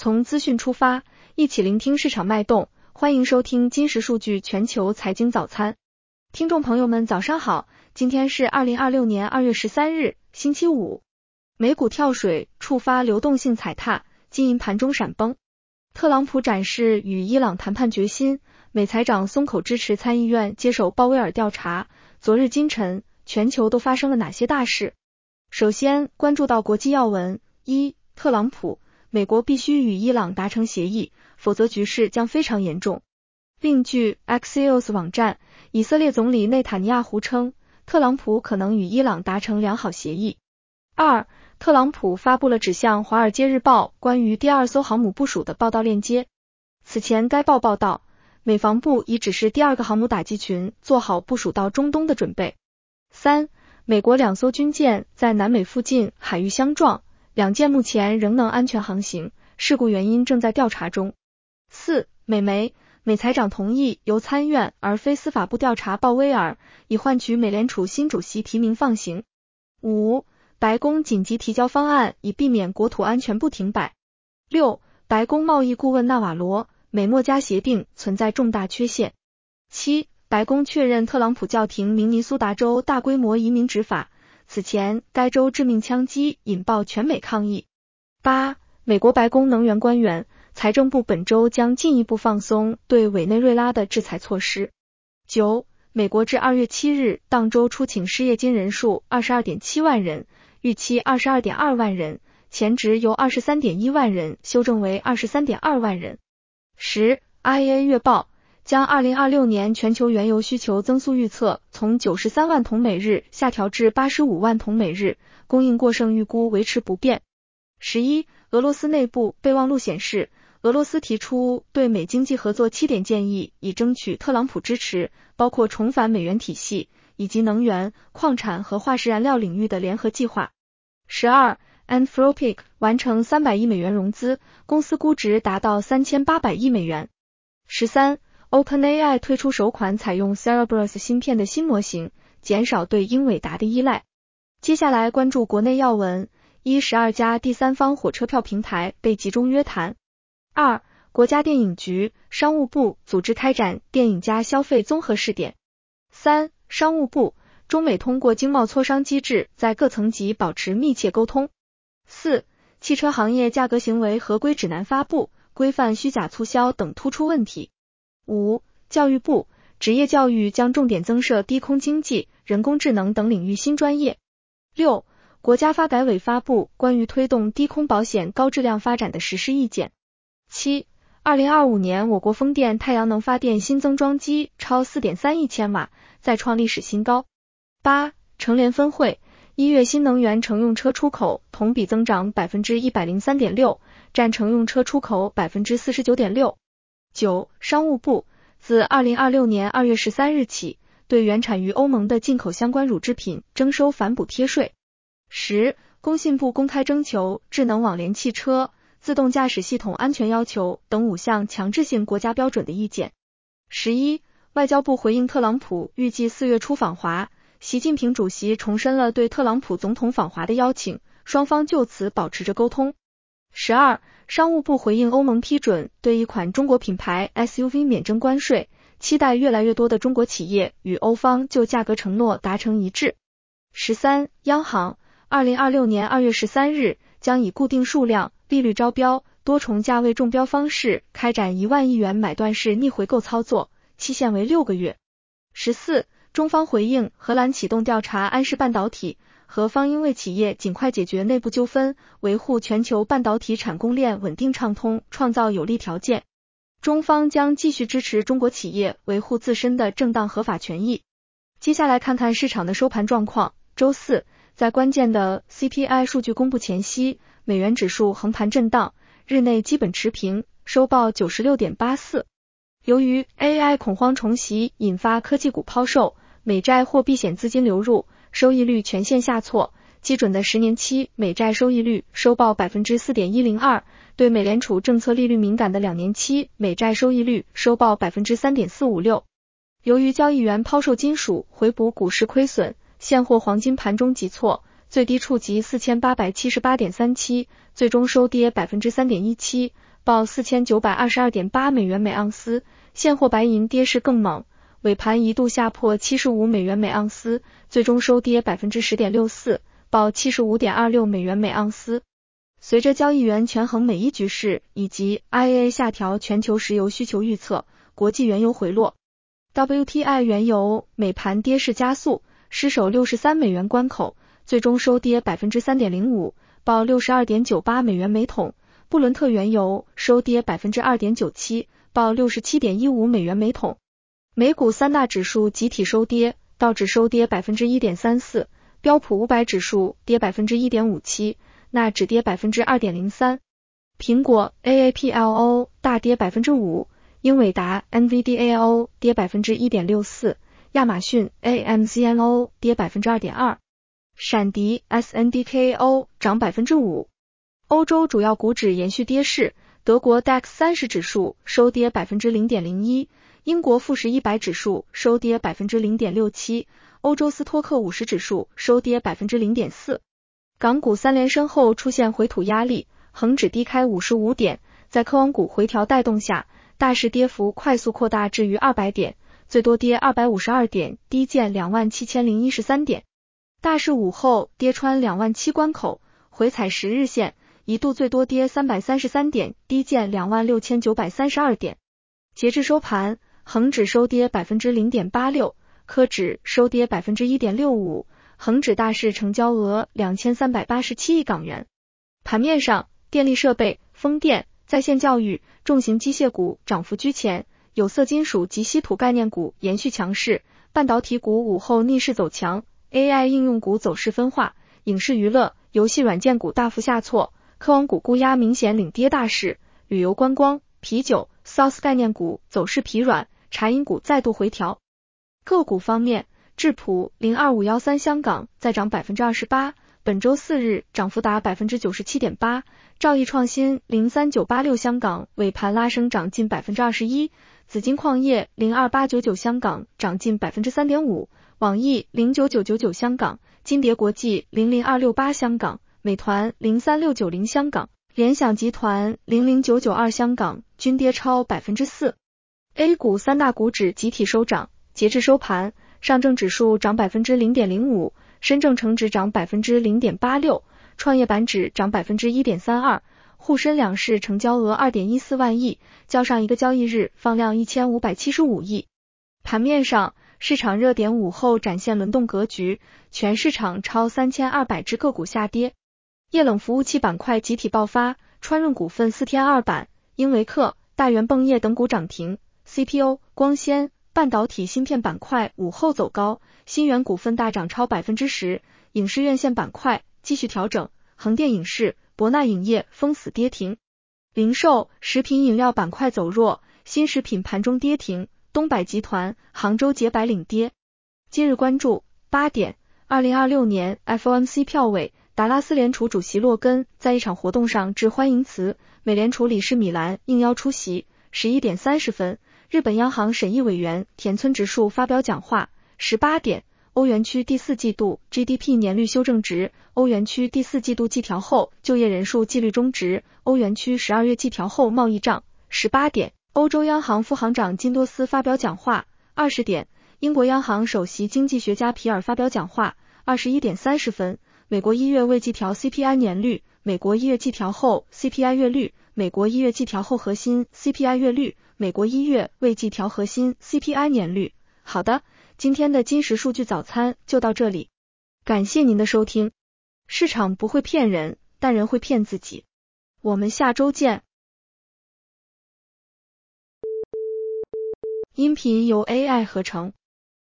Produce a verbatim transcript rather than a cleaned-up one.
从资讯出发，一起聆听市场脉动。欢迎收听金石数据全球财经早餐。听众朋友们早上好，今天是二零二六年二月十三日，星期五。美股跳水，触发流动性踩踏，金银盘中闪崩。特朗普展示与伊朗谈判决心，美财长松口支持参议院接手鲍威尔调查。昨日今晨，全球都发生了哪些大事？首先关注到国际要闻。一、特朗普，美国必须与伊朗达成协议，否则局势将非常严重。另据 Axios 网站，以色列总理内塔尼亚胡称，特朗普可能与伊朗达成良好协议。二、特朗普发布了指向华尔街日报关于第二艘航母部署的报道链接。此前该报报道，美防部已指示第二个航母打击群做好部署到中东的准备。三、美国两艘军舰在南美附近海域相撞，两舰目前仍能安全航行，事故原因正在调查中。四、美媒，美财长同意由参院而非司法部调查鲍威尔，以换取美联储新主席提名放行。五、白宫紧急提交方案，以避免国土安全部停摆。六、白宫贸易顾问纳瓦罗，美墨加协定存在重大缺陷。七、白宫确认特朗普叫停明尼苏达州大规模移民执法，此前该州致命枪击引爆全美抗议。八、美国白宫能源官员，财政部本周将进一步放松对委内瑞拉的制裁措施。九、美国至二月七日当周出请失业金人数 二十二点七万人，预期 二十二点二万人，前值由 二十三点一万人修正为 二十三点二万人。十、I E A 月报将二零二六年全球原油需求增速预测从九十三万桶每日下调至八十五万桶每日，供应过剩预估维持不变。十一、俄罗斯内部备忘录显示，俄罗斯提出对美经济合作七点建议，以争取特朗普支持，包括重返美元体系，以及能源、矿产和化石燃料领域的联合计划。十二、Anthropic 完成三百亿美元融资，公司估值达到三千八百亿美元。十三、OpenAI 推出首款采用 Cerebrus 芯片的新模型，减少对英伟达的依赖。接下来关注国内要闻。一、十二家第三方火车票平台被集中约谈。二、国家电影局、商务部组织开展电影加消费综合试点。三、商务部、中美通过经贸磋商机制在各层级保持密切沟通。四、汽车行业价格行为合规指南发布，规范虚假促销等突出问题。五、教育部、职业教育将重点增设低空经济、人工智能等领域新专业。六、国家发改委发布关于推动低空保险高质量发展的实施意见。七、二零二五年我国风电太阳能发电新增装机超 四点三亿千瓦，再创历史新高。八、成联分会，一月新能源乘用车出口同比增长 百分之一百零三点六， 占乘用车出口 百分之四十九点六。九、商务部，自二零二六年二月十三日起，对原产于欧盟的进口相关乳制品征收反补贴税。十、工信部公开征求智能网联汽车、自动驾驶系统安全要求等五项强制性国家标准的意见。十一、外交部回应特朗普预计四月初访华，习近平主席重申了对特朗普总统访华的邀请，双方就此保持着沟通。十二、商务部回应欧盟批准对一款中国品牌 S U V 免征关税，期待越来越多的中国企业与欧方就价格承诺达成一致。十三、央行二零二六年二月十三日将以固定数量、利率招标、多重价位中标方式开展一万亿元买断式逆回购操作，期限为六个月。十四、中方回应荷兰启动调查安氏半导体，荷方应为企业尽快解决内部纠纷，维护全球半导体产供链稳定畅通，创造有利条件。中方将继续支持中国企业维护自身的正当合法权益。接下来看看市场的收盘状况。周四，在关键的 C P I 数据公布前夕，美元指数横盘震荡，日内基本持平，收报 九十六点八四。由于 A I 恐慌重袭引发科技股抛售，美债或避险资金流入，收益率全线下挫，基准的十年期美债收益率收报 百分之四点一零二， 对美联储政策利率敏感的两年期美债收益率收报 百分之三点四五六。 由于交易员抛售金属回补股市亏损，现货黄金盘中急挫，最低触及 四千八百七十八点三七， 最终收跌 百分之三点一七， 报 四千九百二十二点八美元每盎司，现货白银跌势更猛，尾盘一度下破七十五美元每盎司，最终收跌 百分之十点六四， 报 七十五点二六美元每盎司。随着交易员权衡美伊局势以及 I E A 下调全球石油需求预测，国际原油回落， W T I 原油美盘跌势加速，失守六十三美元关口，最终收跌 百分之三点零五， 报 六十二点九八美元每桶。布伦特原油收跌 百分之二点九七， 报 六十七点一五美元每桶。美股三大指数集体收跌，道指收跌 百分之一点三四， 标普五百指数跌 百分之一点五七， 纳指跌 百分之二点零三。苹果 A A P L O 大跌 百分之五， 英伟达 N V D A O 跌 百分之一点六四， 亚马逊 A M Z N O 跌 百分之二点二， 闪迪 S N D K O 涨 百分之五。欧洲主要股指延续跌势，德国 D A X 三十指数收跌 百分之零点零一， 英国富时一百指数收跌 百分之零点六七， 欧洲斯托克五十指数收跌 百分之零点四。港股三连升后出现回吐压力，恒指低开五十五点，在科网股回调带动下，大市跌幅快速扩大至逾二百点，最多跌二百五十二点，低见 两万七千零一十三点。大市午后跌穿两万七关口，回踩十日线，一度最多跌三百三十三点，低见 两万六千九百三十二点。截至收盘，恒指收跌 百分之零点八六， 科指收跌 百分之一点六五， 恒指大市成交额两千三百八十七亿港元。盘面上，电力设备、风电、在线教育、重型机械股涨幅居前，有色金属及稀土概念股延续强势，半导体股午后逆势走强， A I 应用股走势分化，影视娱乐、游戏软件股大幅下挫，科网股估压明显领跌大市，旅游观光、啤酒、S A A S 概念股走势疲软，茶饮股再度回调。个股方面，智普零二五一三香港再涨 百分之二十八， 本周四日涨幅达 百分之九十七点八， 兆易创新零三九八六香港尾盘拉升涨近 百分之二十一， 紫金矿业零二八九九香港涨近 百分之三点五， 网易零九九九九香港，金蝶国际零零二六八香港，美团零三六九零香港，联想集团零零九九二香港均跌超 百分之四。 A 股三大股指集体收涨，截至收盘，上证指数涨 百分之零点零五， 深证成指涨 百分之零点八六， 创业板指涨 百分之一点三二， 沪深两市成交额 二点一四万亿，较上一个交易日放量一千五百七十五亿。盘面上，市场热点午后展现轮动格局，全市场超三千二百只个股下跌。液冷服务器板块集体爆发，川润股份四天二板、英维克、大元泵业等股涨停， C P O、光纤、半导体芯片板块午后走高，新源股份大涨超 百分之十， 影视院线板块继续调整，横店影视、博纳影业封死跌停。零售、食品饮料板块走弱，新食品盘中跌停，东百集团、杭州洁白领跌。今日关注八点，二零二六年 F O M C 票委，达拉斯联储主席洛根在一场活动上致欢迎词，美联储理事米兰应邀出席。十一点三十分，日本央行审议委员田村直树发表讲话。十八点，欧元区第四季度 G D P 年率修正值，欧元区第四季度季调后就业人数季率中值，欧元区十二月季调后贸易账。十八点，欧洲央行副行长金多斯发表讲话。二十点，英国央行首席经济学家皮尔发表讲话。二十一点三十分，美国一月未季调 C P I 年率，美国一月季调后 C P I 月率，美国一月季调后核心 C P I 月率，美国一月未季调核心 C P I 年率。好的，今天的金石数据早餐就到这里，感谢您的收听。市场不会骗人，但人会骗自己。我们下周见。音频由 A I 合成。